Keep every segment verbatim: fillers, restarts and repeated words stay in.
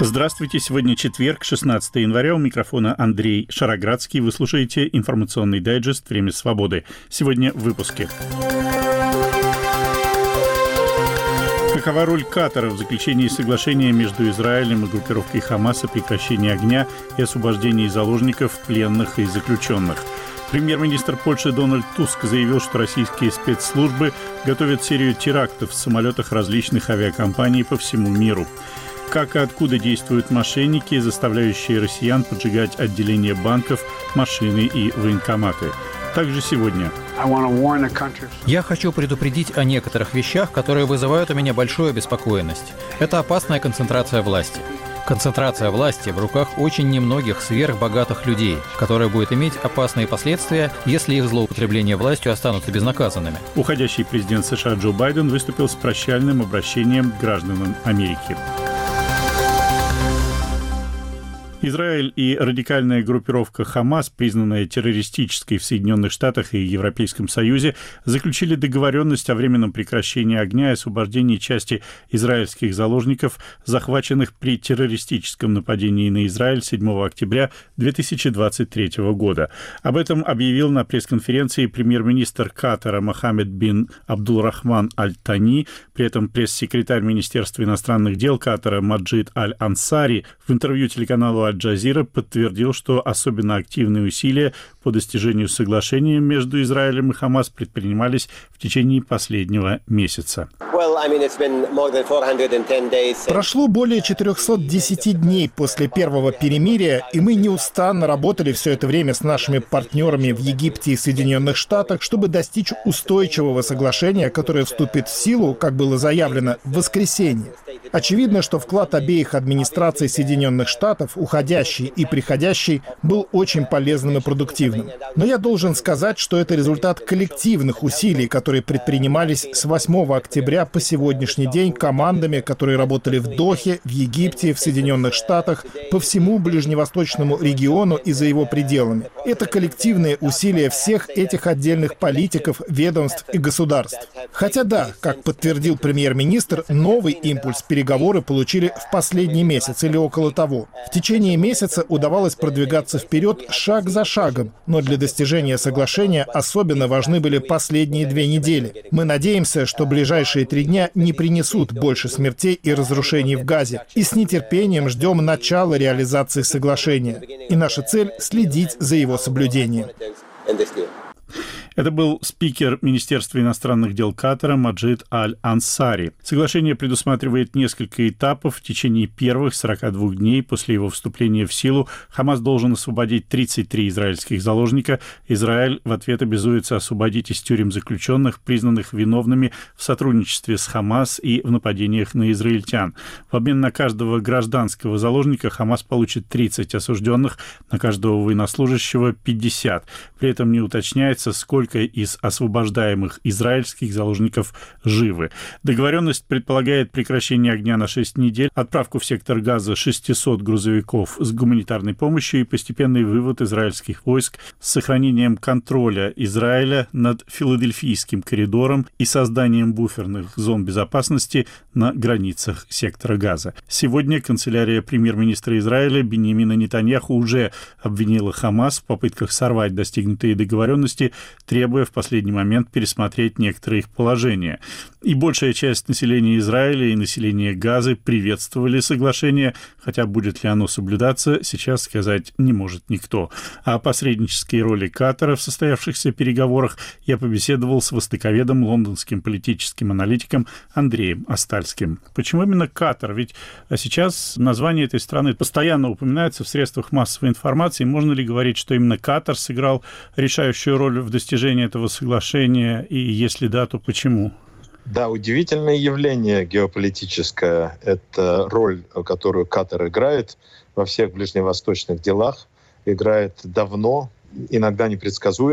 Здравствуйте. Сегодня четверг, шестнадцатое января. У микрофона Андрей Шароградский. Вы слушаете информационный дайджест «Время свободы». Сегодня в выпуске. Какова роль Катара в заключении соглашения между Израилем и группировкой Хамас о прекращении огня и освобождении заложников, пленных и заключенных? Премьер-министр Польши Дональд Туск заявил, что российские спецслужбы готовят серию терактов в самолетах различных авиакомпаний по всему миру. Как и откуда действуют мошенники, заставляющие россиян поджигать отделения банков, машины и военкоматы. Также сегодня. Я хочу предупредить о некоторых вещах, которые вызывают у меня большую обеспокоенность. Это опасная концентрация власти. Концентрация власти в руках очень немногих сверхбогатых людей, которая будет иметь опасные последствия, если их злоупотребления властью останутся безнаказанными. Уходящий президент США Джо Байден выступил с прощальным обращением к гражданам Америки. Израиль и радикальная группировка Хамас, признанная террористической в Соединенных Штатах и Европейском Союзе, заключили договоренность о временном прекращении огня и освобождении части израильских заложников, захваченных при террористическом нападении на Израиль седьмого октября две тысячи двадцать третьего года. Об этом объявил на пресс-конференции премьер-министр Катара Мохаммед бин Абдулрахман Аль-Тани. При этом пресс-секретарь Министерства иностранных дел Катара Маджид Аль-Ансари в интервью телеканалу Аль-Джазира подтвердил, что особенно активные усилия по достижению соглашения между Израилем и Хамас предпринимались в течение последнего месяца. Прошло более четырехсот десяти дней после первого перемирия, и мы неустанно работали все это время с нашими партнерами в Египте и Соединенных Штатах, чтобы достичь устойчивого соглашения, которое вступит в силу, как было заявлено, в воскресенье. Очевидно, что вклад обеих администраций Соединенных Штатов, уходящий и приходящий, был очень полезным и продуктивным. Но я должен сказать, что это результат коллективных усилий, которые предпринимались с восьмого октября по сегодняшний день командами, которые работали в Дохе, в Египте, в Соединенных Штатах, по всему ближневосточному региону и за его пределами. Это коллективные усилия всех этих отдельных политиков, ведомств и государств. Хотя да, как подтвердил премьер-министр, новый импульс переговоры получили в последний месяц или около того. В течение месяца удавалось продвигаться вперед шаг за шагом, но для достижения соглашения особенно важны были последние две недели. Мы надеемся, что ближайшие три дня не принесут больше смертей и разрушений в Газе, и с нетерпением ждем начала реализации соглашения. И наша цель — следить за его соблюдением. Это был спикер Министерства иностранных дел Катара Маджид Аль-Ансари. Соглашение предусматривает несколько этапов. В течение первых сорока двух дней после его вступления в силу Хамас должен освободить тридцать три израильских заложника. Израиль в ответ обязуется освободить из тюрем заключенных, признанных виновными в сотрудничестве с Хамас и в нападениях на израильтян. В обмен на каждого гражданского заложника Хамас получит тридцать осужденных, на каждого военнослужащего пятьдесят. При этом не уточняется, сколько из освобождаемых израильских заложников живы. Договоренность предполагает прекращение огня на шесть недель, отправку в сектор Газа шестисот грузовиков с гуманитарной помощью и постепенный вывод израильских войск с сохранением контроля Израиля над Филадельфийским коридором и созданием буферных зон безопасности на границах сектора Газа. Сегодня канцелярия премьер-министра Израиля Биньямина Нетаньяху уже обвинила Хамас в попытках сорвать достигнутые договоренности, требуя в последний момент пересмотреть некоторые их положения. И большая часть населения Израиля и населения Газы приветствовали соглашение, хотя будет ли оно соблюдаться, сейчас сказать не может никто. А о посреднической роли Катара в состоявшихся переговорах я побеседовал с востоковедом, лондонским политическим аналитиком Андреем Остальским. Почему именно Катар? Ведь сейчас название этой страны постоянно упоминается в средствах массовой информации. Можно ли говорить, что именно Катар сыграл решающую роль в достижении этого соглашения, и если да, то почему? Да, удивительное явление геополитическое. Это роль, которую Катар играет во всех ближневосточных делах. Играет давно, иногда непредсказуемо,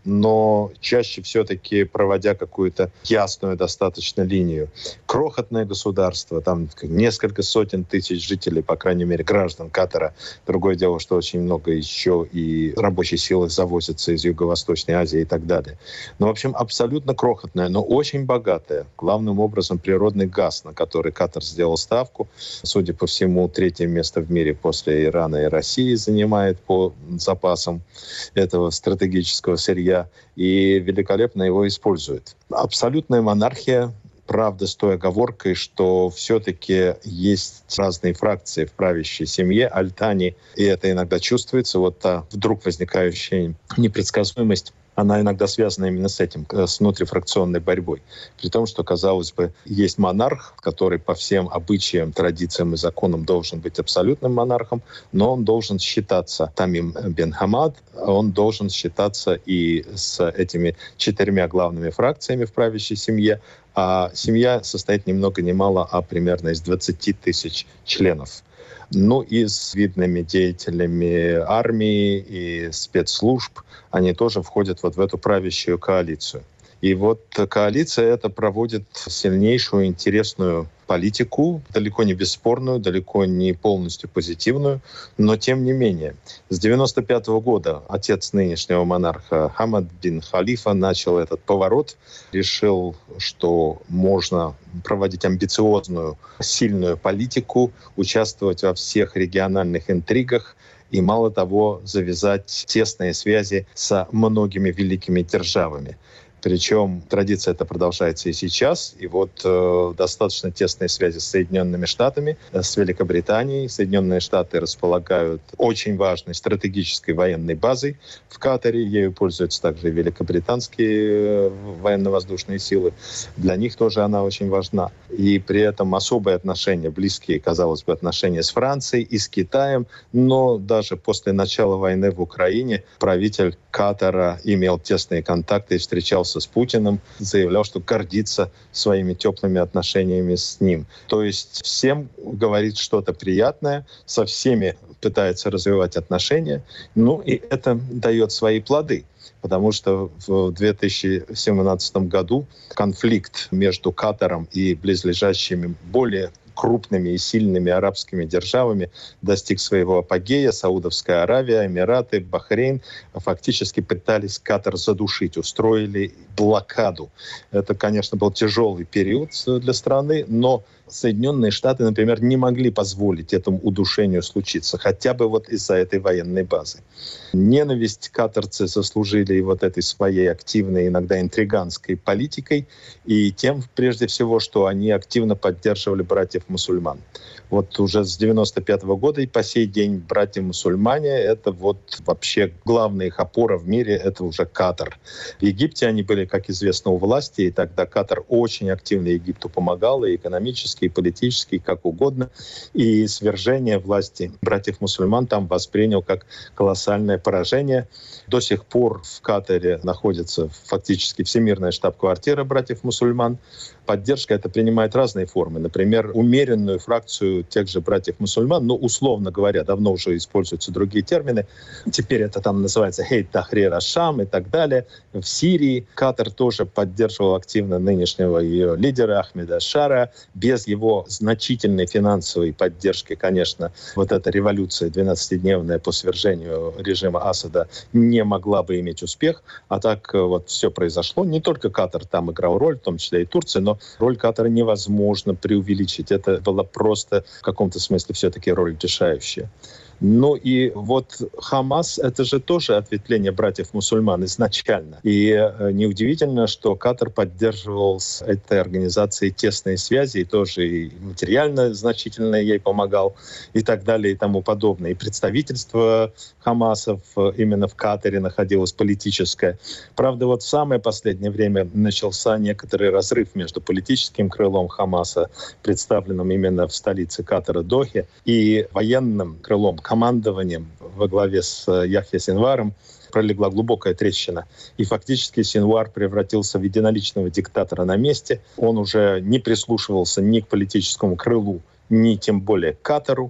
но чаще все-таки проводя какую-то ясную достаточно линию. Крохотное государство, там несколько сотен тысяч жителей, по крайней мере, граждан Катара. Другое дело, что очень много еще и рабочей силы завозится из Юго-Восточной Азии и так далее. Но, в общем, абсолютно крохотное, но очень богатое. Главным образом природный газ, на который Катар сделал ставку. Судя по всему, третье место в мире после Ирана и России занимает по запасам этого стратегического сырья и великолепно его использует. Абсолютная монархия, правда, с той оговоркой, что все-таки есть разные фракции в правящей семье, Аль-Тани, и это иногда чувствуется, вот та вдруг возникающая непредсказуемость, она иногда связана именно с этим, с внутрифракционной борьбой. При том, что, казалось бы, есть монарх, который по всем обычаям, традициям и законам должен быть абсолютным монархом, но он должен считаться Тамим бен Хамад, он должен считаться и с этими четырьмя главными фракциями в правящей семье, а семья состоит ни много ни мало, а примерно из двадцати тысяч членов. Ну и с видными деятелями армии и спецслужб, они тоже входят вот в эту правящую коалицию. И вот коалиция эта проводит сильнейшую, интересную политику, далеко не бесспорную, далеко не полностью позитивную, но тем не менее. С девяносто пятого года отец нынешнего монарха Хамад бин Халифа начал этот поворот, решил, что можно проводить амбициозную, сильную политику, участвовать во всех региональных интригах, и, мало того, завязать тесные связи со многими великими державами. Причем традиция эта продолжается и сейчас. И вот э, достаточно тесные связи с Соединенными Штатами, э, с Великобританией. Соединенные Штаты располагают очень важной стратегической военной базой в Катаре. Ею пользуются также и великобританские э, военно-воздушные силы. Для них тоже она очень важна. И при этом особые отношения, близкие, казалось бы, отношения с Францией и с Китаем. Но даже после начала войны в Украине правитель Катара имел тесные контакты и встречался с Путиным, заявлял, что гордится своими теплыми отношениями с ним. То есть всем говорит что-то приятное, со всеми пытается развивать отношения, ну и это дает свои плоды. Потому что в две тысячи семнадцатом году конфликт между Катаром и близлежащими более крупными и сильными арабскими державами достиг своего апогея. Саудовская Аравия, Эмираты, Бахрейн фактически пытались Катар задушить, устроили блокаду. Это, конечно, был тяжелый период для страны, но Соединенные Штаты, например, не могли позволить этому удушению случиться, хотя бы вот из-за этой военной базы. Ненависть катарцы заслужили и вот этой своей активной, иногда интриганской политикой, и тем, прежде всего, что они активно поддерживали братьев-мусульман. Вот уже с девяносто пятого года и по сей день братья-мусульмане — это вот вообще главная их опора в мире, это уже Катар. В Египте они были, как известно, у власти, и тогда Катар очень активно Египту помогал, и экономически, и политически, и как угодно. И свержение власти братьев-мусульман там воспринял как колоссальное поражение. До сих пор в Катаре находится фактически всемирная штаб-квартира братьев-мусульман. Поддержка это принимает разные формы. Например, умеренную фракцию тех же братьев-мусульман, ну, условно говоря, давно уже используются другие термины. Теперь это там называется Хейт Тахрир аш-Шам и так далее. В Сирии Катар тоже поддерживал активно нынешнего ее лидера Ахмеда Шара. Без его значительной финансовой поддержки, конечно, вот эта революция двенадцатидневная по свержению режима Асада не могла бы иметь успех. А так вот все произошло. Не только Катар там играл роль, в том числе и Турция, но роль Катара невозможно преувеличить. Это была просто в каком-то смысле все-таки роль решающая. Ну и вот Хамас — это же тоже ответвление братьев-мусульман изначально. И неудивительно, что Катар поддерживал с этой организацией тесные связи, и тоже и материально значительно ей помогал, и так далее, и тому подобное. И представительство Хамаса именно в Катаре находилось политическое. Правда, вот в самое последнее время начался некоторый разрыв между политическим крылом Хамаса, представленным именно в столице Катара Дохе, и военным крылом, командованием во главе с Яхья Синваром пролегла глубокая трещина. И фактически Синвар превратился в единоличного диктатора на месте. Он уже не прислушивался ни к политическому крылу, ни тем более к Катару.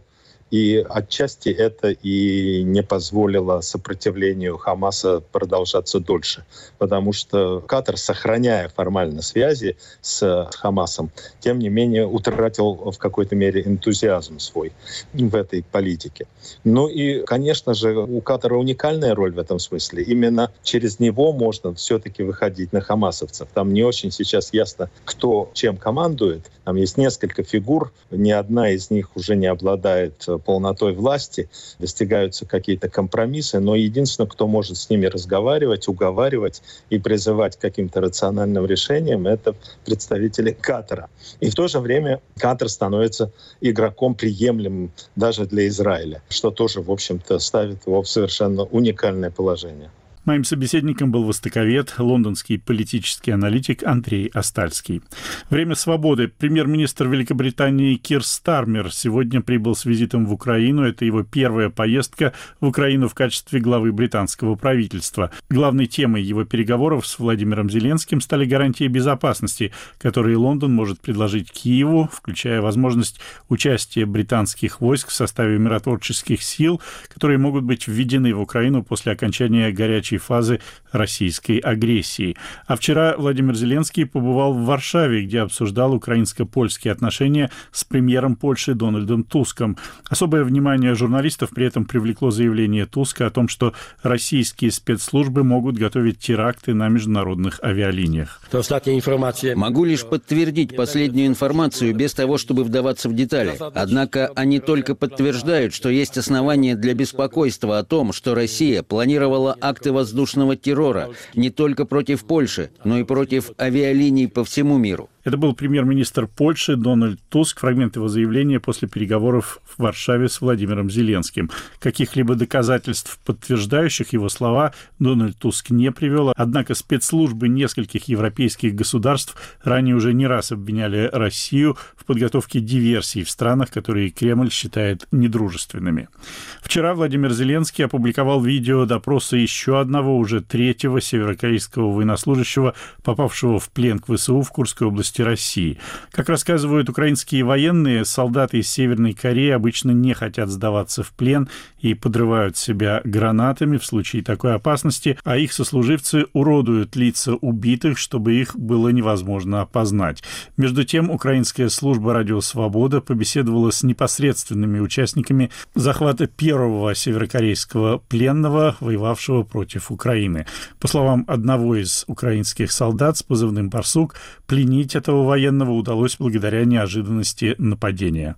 И отчасти это и не позволило сопротивлению Хамаса продолжаться дольше. Потому что Катар, сохраняя формально связи с Хамасом, тем не менее утратил в какой-то мере энтузиазм свой в этой политике. Ну и, конечно же, у Катара уникальная роль в этом смысле. Именно через него можно все-таки выходить на хамасовцев. Там не очень сейчас ясно, кто чем командует. Там есть несколько фигур, ни одна из них уже не обладает полнотой власти, достигаются какие-то компромиссы, но единственное, кто может с ними разговаривать, уговаривать и призывать к каким-то рациональным решениям, это представители Катара. И в то же время Катар становится игроком приемлемым даже для Израиля, что тоже, в общем-то, ставит его в совершенно уникальное положение. Моим собеседником был востоковед, лондонский политический аналитик Андрей Остальский. Время свободы. Премьер-министр Великобритании Кир Стармер сегодня прибыл с визитом в Украину. Это его первая поездка в Украину в качестве главы британского правительства. Главной темой его переговоров с Владимиром Зеленским стали гарантии безопасности, которые Лондон может предложить Киеву, включая возможность участия британских войск в составе миротворческих сил, которые могут быть введены в Украину после окончания горячей фазы российской агрессии. А вчера Владимир Зеленский побывал в Варшаве, где обсуждал украинско-польские отношения с премьером Польши Дональдом Туском. Особое внимание журналистов при этом привлекло заявление Туска о том, что российские спецслужбы могут готовить теракты на международных авиалиниях. Могу лишь подтвердить последнюю информацию без того, чтобы вдаваться в детали. Однако они только подтверждают, что есть основания для беспокойства о том, что Россия планировала акты воздушного террора не только против Польши, но и против авиалиний по всему миру. Это был премьер-министр Польши Дональд Туск. Фрагмент его заявления после переговоров в Варшаве с Владимиром Зеленским. Каких-либо доказательств, подтверждающих его слова, Дональд Туск не привел. Однако спецслужбы нескольких европейских государств ранее уже не раз обвиняли Россию в подготовке диверсий в странах, которые Кремль считает недружественными. Вчера Владимир Зеленский опубликовал видео допроса еще одного, уже третьего северокорейского военнослужащего, попавшего в плен к ВСУ в Курской области России. Как рассказывают украинские военные, солдаты из Северной Кореи обычно не хотят сдаваться в плен и подрывают себя гранатами в случае такой опасности, а их сослуживцы уродуют лица убитых, чтобы их было невозможно опознать. Между тем, украинская служба «Радио Свобода» побеседовала с непосредственными участниками захвата первого северокорейского пленного, воевавшего против Украины. По словам одного из украинских солдат с позывным «Барсук», пленить этого военного удалось благодаря неожиданности нападения.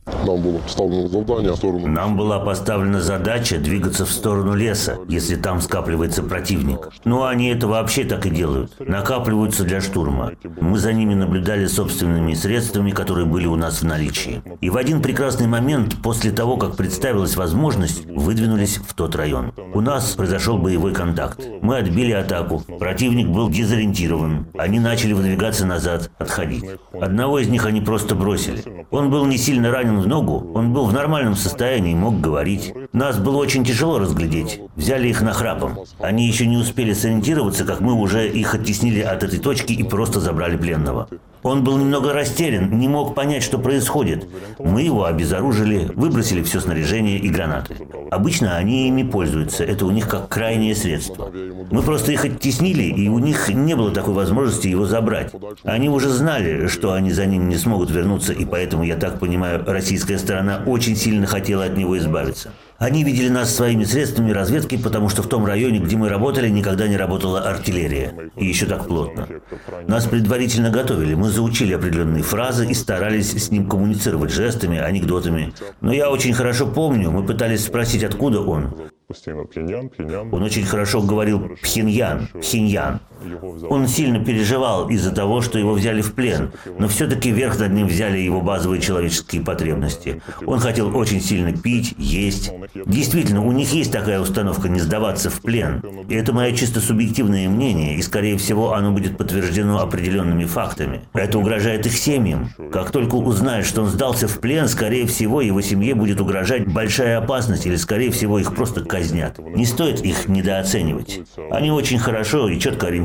Нам была поставлена задача двигаться в сторону леса, если там скапливается противник. Ну, они это вообще так и делают. Накапливаются для штурма. Мы за ними наблюдали собственными средствами, которые были у нас в наличии. И в один прекрасный момент, после того, как представилась возможность, выдвинулись в тот район. У нас произошел боевой контакт. Мы отбили атаку. Противник был дезориентирован. Они начали выдвигаться назад, отходить. Одного из них они просто бросили. Он был не сильно ранен в ногу, он был в нормальном состоянии и мог говорить. Нас было очень тяжело разглядеть. Взяли их нахрапом. Они еще не успели сориентироваться, как мы уже их оттеснили от этой точки и просто забрали пленного. Он был немного растерян, не мог понять, что происходит. Мы его обезоружили, выбросили все снаряжение и гранаты. Обычно они ими пользуются, это у них как крайнее средство. Мы просто их оттеснили, и у них не было такой возможности его забрать. Они уже знали, что они за ним не смогут вернуться, и поэтому, я так понимаю, российская сторона очень сильно хотела от него избавиться. Они видели нас своими средствами разведки, потому что в том районе, где мы работали, никогда не работала артиллерия. И еще так плотно. Нас предварительно готовили, мы заучили определенные фразы и старались с ним коммуницировать жестами, анекдотами. Но я очень хорошо помню, мы пытались спросить, откуда он. Он очень хорошо говорил «Пхеньян», «Пхеньян». Он сильно переживал из-за того, что его взяли в плен, но все-таки верх над ним взяли его базовые человеческие потребности. Он хотел очень сильно пить, есть. Действительно, у них есть такая установка не сдаваться в плен. И это мое чисто субъективное мнение, и, скорее всего, оно будет подтверждено определенными фактами. Это угрожает их семьям. Как только узнают, что он сдался в плен, скорее всего, его семье будет угрожать большая опасность, или, скорее всего, их просто казнят. Не стоит их недооценивать. Они очень хорошо и четко ориентируются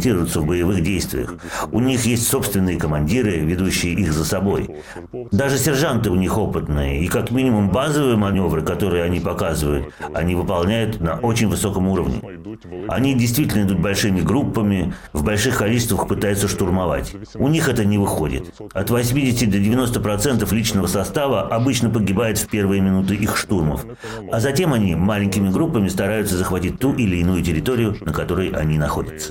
ориентироваться в боевых действиях. У них есть собственные командиры, ведущие их за собой. Даже сержанты у них опытные, и как минимум базовые маневры, которые они показывают, они выполняют на очень высоком уровне. Они действительно идут большими группами, в больших количествах пытаются штурмовать. У них это не выходит. От восьмидесяти до девяноста процентов личного состава обычно погибает в первые минуты их штурмов. А затем они маленькими группами стараются захватить ту или иную территорию, на которой они находятся.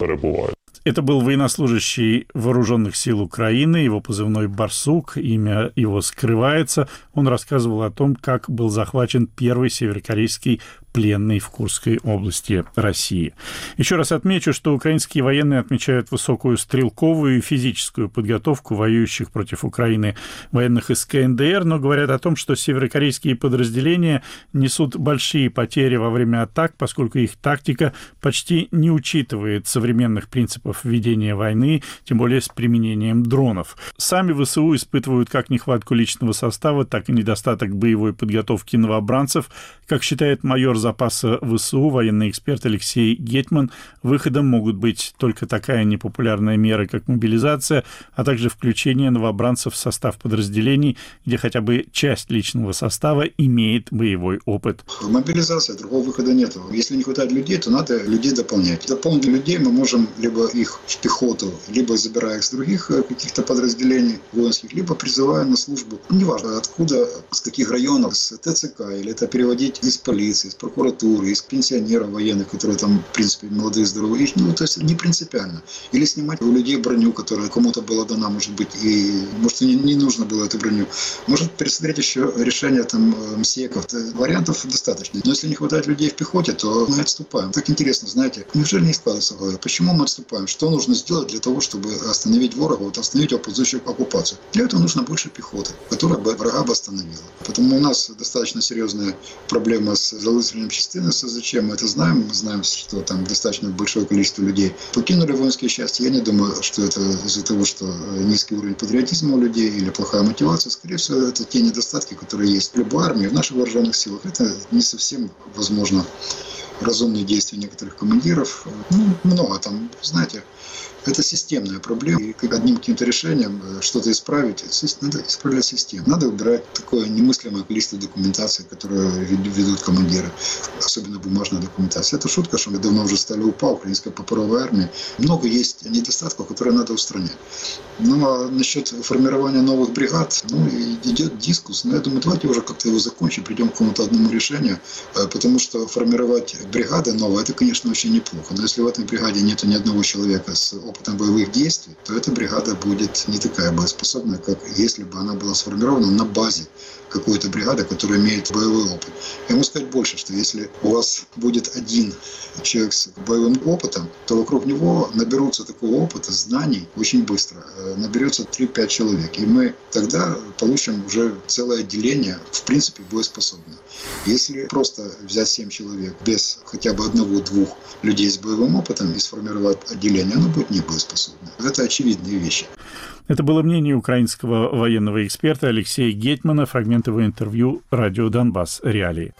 Это был военнослужащий Вооруженных сил Украины, его позывной «Барсук», имя его скрывается. Он рассказывал о том, как был захвачен первый северокорейский пленный в Курской области России. Еще раз отмечу, что украинские военные отмечают высокую стрелковую и физическую подготовку воюющих против Украины военных из ка эн дэ эр, но говорят о том, что северокорейские подразделения несут большие потери во время атак, поскольку их тактика почти не учитывает современных принципов ведения войны, тем более с применением дронов. Сами вэ эс у испытывают как нехватку личного состава, так и недостаток боевой подготовки новобранцев. Как считает майор запаса вэ эс у, военный эксперт Алексей Гетман, выходом могут быть только такая непопулярная мера, как мобилизация, а также включение новобранцев в состав подразделений, где хотя бы часть личного состава имеет боевой опыт. Мобилизация, другого выхода нет. Если не хватает людей, то надо людей дополнять. Дополнить людей мы можем либо их в пехоту, либо забирая их с других каких-то подразделений воинских, либо призывая на службу. Неважно, откуда, с каких районов, с тэ цэ ка, или это переводить из полиции, из прокуратуры, из пенсионеров военных, которые там, в принципе, молодые, здоровые. Ну, то есть не принципиально. Или снимать у людей броню, которая кому-то была дана, может быть, и, может, не, не нужно было эту броню. Может, пересмотреть еще решение там МСЕКов. Вариантов достаточно. Но если не хватает людей в пехоте, то мы отступаем. Так интересно, знаете, неужели не складывается в голове? Почему мы отступаем? Что нужно сделать для того, чтобы остановить врага, вот остановить оппозицию оккупацию? Для этого нужно больше пехоты, которая бы врага бы остановила. Потому у нас достаточно серьезная проблема с залысыванием частины эс зэ че, мы это знаем, мы знаем, что там достаточно большое количество людей покинули воинские части. Я не думаю, что это из-за того, что низкий уровень патриотизма у людей или плохая мотивация. Скорее всего, это те недостатки, которые есть в любой армии, в наших вооруженных силах. Это не совсем возможно разумные действия некоторых командиров. Ну, много там, знаете, это системная проблема. И как одним каким-то решением что-то исправить, надо исправлять систему. Надо убирать такое немыслимое количество документации, которую ведут командиры, особенно бумажная документация. Это шутка, что мы давно уже стали УПА, украинская паперовая армия. Много есть недостатков, которые надо устранять. Ну, а насчет формирования новых бригад, ну, идет дискус. Но я думаю, давайте уже как-то его закончим, придем к какому-то одному решению, потому что формировать бригады новые, это, конечно, очень неплохо. Но если в этой бригаде нет ни одного человека с опытом боевых действий, то эта бригада будет не такая боеспособная, как если бы она была сформирована на базе какой-то бригады, которая имеет боевой опыт. Я могу сказать больше, что если у вас будет один человек с боевым опытом, то вокруг него наберутся такого опыта, знаний очень быстро. Наберется три-пять человек. И мы тогда получим уже целое отделение, в принципе, боеспособное. Если просто взять семь человек без хотя бы одного-двух людей с боевым опытом и сформировать отделение, оно будет не боеспособное. Это очевидные вещи. Это было мнение украинского военного эксперта Алексея Гетмана, фрагмент его интервью «Радио Донбасс. Реалии».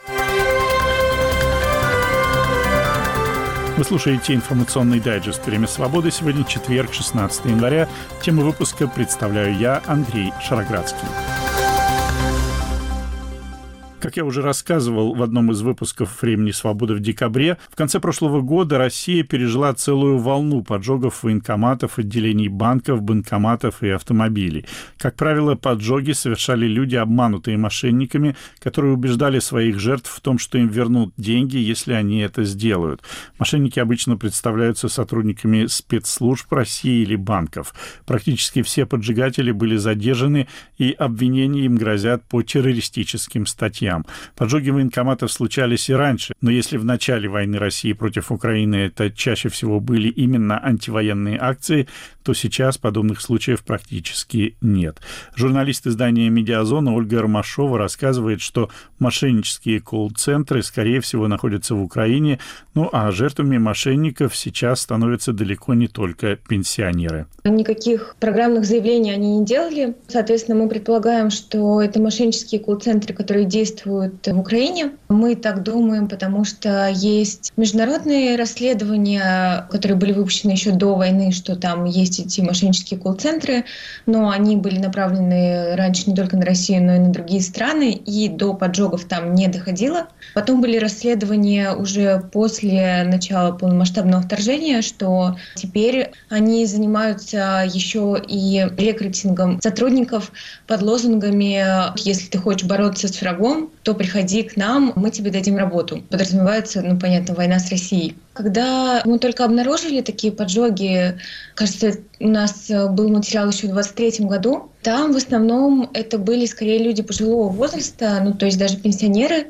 Вы слушаете информационный дайджест «Время свободы». Сегодня четверг, шестнадцатого января. Тему выпуска представляю я, Андрей Шароградский. Как я уже рассказывал в одном из выпусков «Времени свободы» в декабре, в конце прошлого года Россия пережила целую волну поджогов военкоматов, отделений банков, банкоматов и автомобилей. Как правило, поджоги совершали люди, обманутые мошенниками, которые убеждали своих жертв в том, что им вернут деньги, если они это сделают. Мошенники обычно представляются сотрудниками спецслужб России или банков. Практически все поджигатели были задержаны, и обвинения им грозят по террористическим статьям. Поджоги военкоматов случались и раньше, но если в начале войны России против Украины это чаще всего были именно антивоенные акции, то сейчас подобных случаев практически нет. Журналист издания «Медиазона» Ольга Ромашова рассказывает, что мошеннические колл-центры, скорее всего, находятся в Украине, ну а жертвами мошенников сейчас становятся далеко не только пенсионеры. Никаких программных заявлений они не делали. Соответственно, мы предполагаем, что это мошеннические колл-центры, которые действуют участвуют в Украине. Мы так думаем, потому что есть международные расследования, которые были выпущены еще до войны, что там есть эти мошеннические колл-центры, но они были направлены раньше не только на Россию, но и на другие страны, и до поджогов там не доходило. Потом были расследования уже после начала полномасштабного вторжения, что теперь они занимаются еще и рекрутингом сотрудников под лозунгами «Если ты хочешь бороться с врагом, то приходи к нам, мы тебе дадим работу». Подразумевается, ну, понятно, война с Россией. Когда мы только обнаружили такие поджоги, кажется, у нас был материал еще в двадцать третьем году, там в основном это были скорее люди пожилого возраста, ну то есть даже пенсионеры,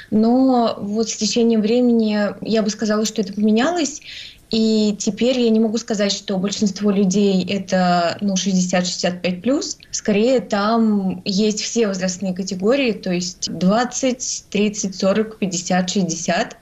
но вот с течением времени я бы сказала, что это поменялось. И теперь я не могу сказать, что большинство людей это ну, шестьдесят шестьдесят пять плюс. Скорее, там есть все возрастные категории, то есть двадцать, тридцать, сорок, пятьдесят, шестьдесят.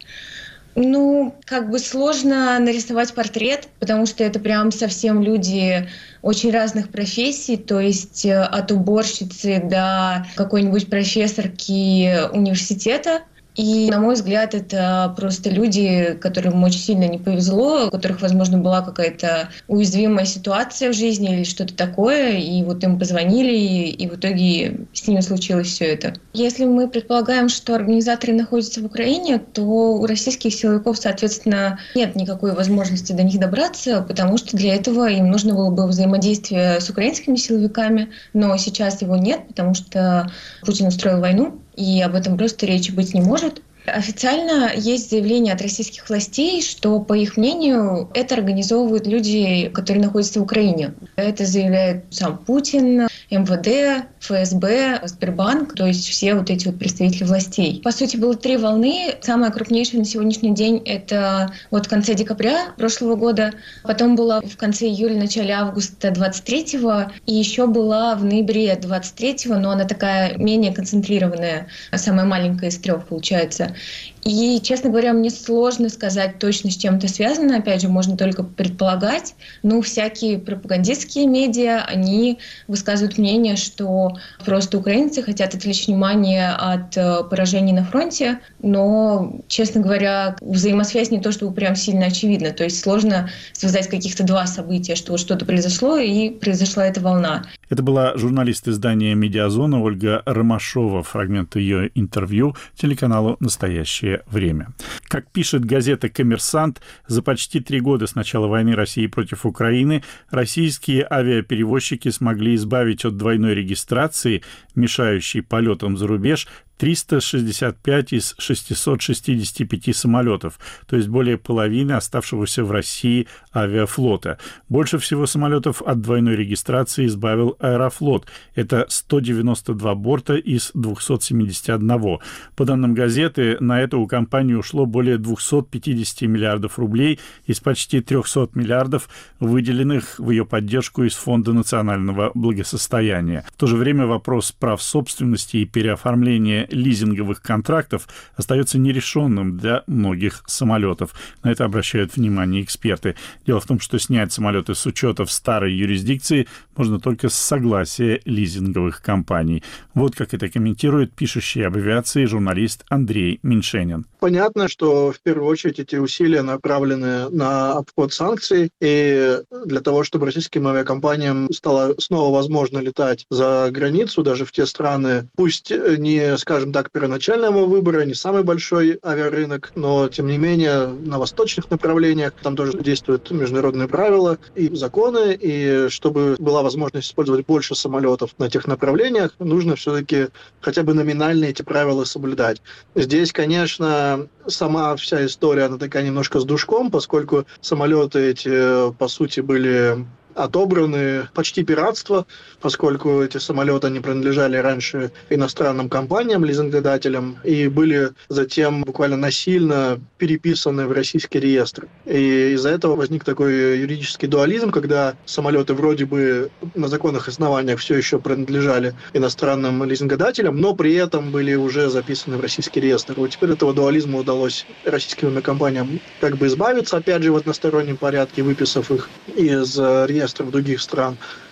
Ну, как бы сложно нарисовать портрет, потому что это прям совсем люди очень разных профессий, то есть от уборщицы до какой-нибудь профессорки университета. И, на мой взгляд, это просто люди, которым очень сильно не повезло, у которых, возможно, была какая-то уязвимая ситуация в жизни или что-то такое, и вот им позвонили, и в итоге с ними случилось все это. Если мы предполагаем, что организаторы находятся в Украине, то у российских силовиков, соответственно, нет никакой возможности до них добраться, потому что для этого им нужно было бы взаимодействие с украинскими силовиками, но сейчас его нет, потому что Путин устроил войну, и об этом просто речи быть не может. Официально есть заявление от российских властей, что, по их мнению, это организовывают люди, которые находятся в Украине. Это заявляет сам Путин, эм вэ дэ, эф эс бэ, Сбербанк, то есть все вот эти вот представители властей. По сути, было три волны. Самая крупнейшая на сегодняшний день — это вот в конце декабря прошлого года, потом была в конце июля, начале августа двадцать третьего, и еще была в ноябре двадцать третьего, но она такая менее концентрированная, самая маленькая из трех получается. И, честно говоря, мне сложно сказать точно, с чем это связано. Опять же, можно только предполагать. Ну, всякие пропагандистские медиа, они высказывают мнение, что просто украинцы хотят отвлечь внимание от поражений на фронте. Но, честно говоря, взаимосвязь не то, чтобы прям сильно очевидна. То есть сложно связать каких-то два события, что что-то произошло, и произошла эта волна. Это была журналист издания «Медиазона» Ольга Ромашова. Фрагмент ее интервью телеканалу «Настоящее время». Как пишет газета «Коммерсант», за почти три года с начала войны России против Украины российские авиаперевозчики смогли избавить от двойной регистрации, мешающей полетам за рубеж, триста шестьдесят пять из шестисот шестидесяти пяти самолетов, то есть более половины оставшегося в России авиафлота. Больше всего самолетов от двойной регистрации избавил Аэрофлот. Это сто девяносто два борта из двухсот семидесяти одного. По данным газеты, на это у компании ушло более двухсот пятидесяти миллиардов рублей из почти трехсот миллиардов, выделенных в ее поддержку из Фонда национального благосостояния. В то же время вопрос прав собственности и переоформления лизинговых контрактов остается нерешенным для многих самолетов. На это обращают внимание эксперты. Дело в том, что снять самолеты с учета в старой юрисдикции можно только с согласия лизинговых компаний. Вот как это комментирует пишущий об авиации журналист Андрей Меньшенин. Понятно, что в первую очередь эти усилия направлены на обход санкций, и для того, чтобы российским авиакомпаниям стало снова возможно летать за границу, даже в те страны, пусть не, скажем так, первоначального выбора, не самый большой авиарынок, но, тем не менее, на восточных направлениях там тоже действуют международные правила и законы, и чтобы была возможность использовать больше самолетов на тех направлениях, нужно все-таки хотя бы номинально эти правила соблюдать. Здесь, конечно, сама вся история, она такая немножко с душком, поскольку самолеты эти, по сути, были отобраны почти пиратство, поскольку эти самолеты они принадлежали раньше иностранным компаниям, лизингодателям, и были затем буквально насильно переписаны в российский реестр. И из-за этого возник такой юридический дуализм, когда самолеты вроде бы на законных основаниях все еще принадлежали иностранным лизингодателям, но при этом были уже записаны в российский реестр. Вот теперь этого дуализма удалось российским авиакомпаниям как бы избавиться, опять же, в одностороннем порядке, выписав их из реестра в других стран.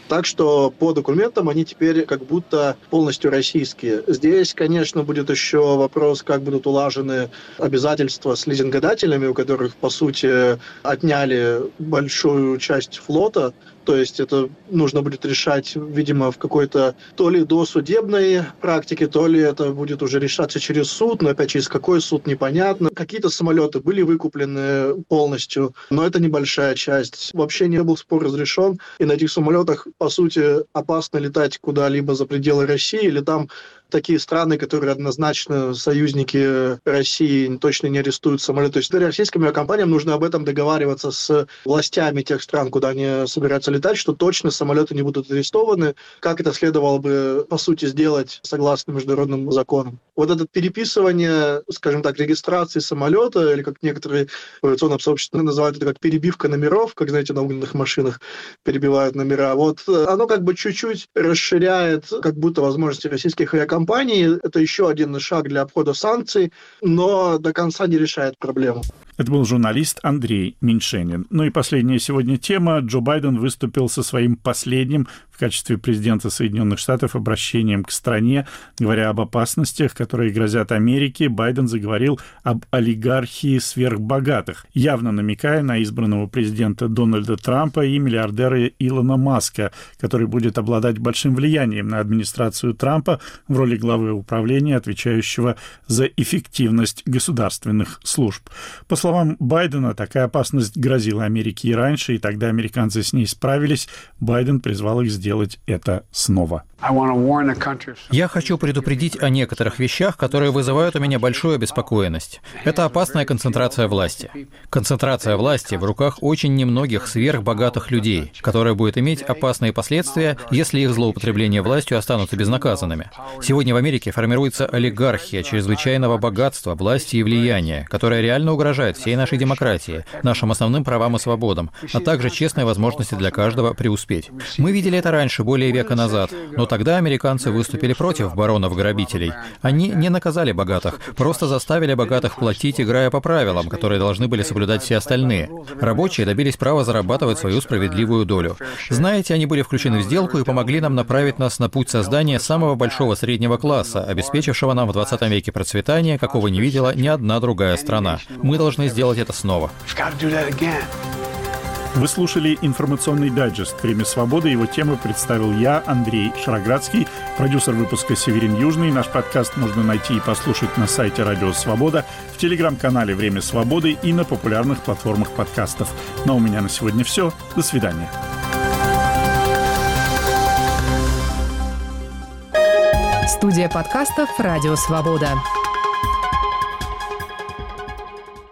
Так что по документам они теперь как будто полностью российские. Здесь, конечно, будет еще вопрос, как будут улажены обязательства с лизингодателями, у которых, по сути, отняли большую часть флота. То есть это нужно будет решать, видимо, в какой-то то ли досудебной практике, то ли это будет уже решаться через суд, но опять через какой суд непонятно. Какие-то самолеты были выкуплены полностью, но это небольшая часть. Вообще не был спор разрешен, и на этих самолетах, по сути, опасно летать куда-либо за пределы России, или там такие страны, которые однозначно союзники России, точно не арестуют самолеты. То есть российским авиакомпаниям нужно об этом договариваться с властями тех стран, куда они собираются летать, что точно самолеты не будут арестованы, как это следовало бы, по сути, сделать согласно международным законам. Вот это переписывание, скажем так, регистрации самолета, или как некоторые в авиационном сообществе называют это как перебивка номеров, как, знаете, на угнанных машинах перебивают номера, вот оно как бы чуть-чуть расширяет как будто возможности российских авиакомпаний. Компании. Это еще один шаг для обхода санкций, но до конца не решает проблему. Это был журналист Андрей Меньшенин. Ну и последняя сегодня тема. Джо Байден выступил со своим последним в качестве президента Соединенных Штатов обращением к стране. Говоря об опасностях, которые грозят Америке, Байден заговорил об олигархии сверхбогатых, явно намекая на избранного президента Дональда Трампа и миллиардера Илона Маска, который будет обладать большим влиянием на администрацию Трампа в роли главы управления, отвечающего за эффективность государственных служб. По словам Байдена, такая опасность грозила Америке и раньше, и тогда американцы с ней справились. Байден призвал их сделать это снова. Я хочу предупредить о некоторых вещах, которые вызывают у меня большую обеспокоенность. Это опасная концентрация власти. Концентрация власти в руках очень немногих сверхбогатых людей, которая будет иметь опасные последствия, если их злоупотребления властью останутся безнаказанными. Сегодня в Америке формируется олигархия чрезвычайного богатства, власти и влияния, которая реально угрожает всей нашей демократии, нашим основным правам и свободам, а также честной возможности для каждого преуспеть. Мы видели это раньше, более века назад, но тогда американцы выступили против баронов-грабителей. Они не наказали богатых, просто заставили богатых платить, играя по правилам, которые должны были соблюдать все остальные. Рабочие добились права зарабатывать свою справедливую долю. Знаете, они были включены в сделку и помогли нам направить нас на путь создания самого большого среднего класса, обеспечившего нам в двадцатом веке процветание, какого не видела ни одна другая страна. Мы должны сделать это снова. Вы слушали информационный дайджест «Время свободы». Его темы представил я, Андрей Шароградский, продюсер выпуска «Северин Южный». Наш подкаст можно найти и послушать на сайте «Радио Свобода», в телеграм-канале «Время свободы» и на популярных платформах подкастов. Но у меня на сегодня все. До свидания. Студия подкастов «Радио Свобода».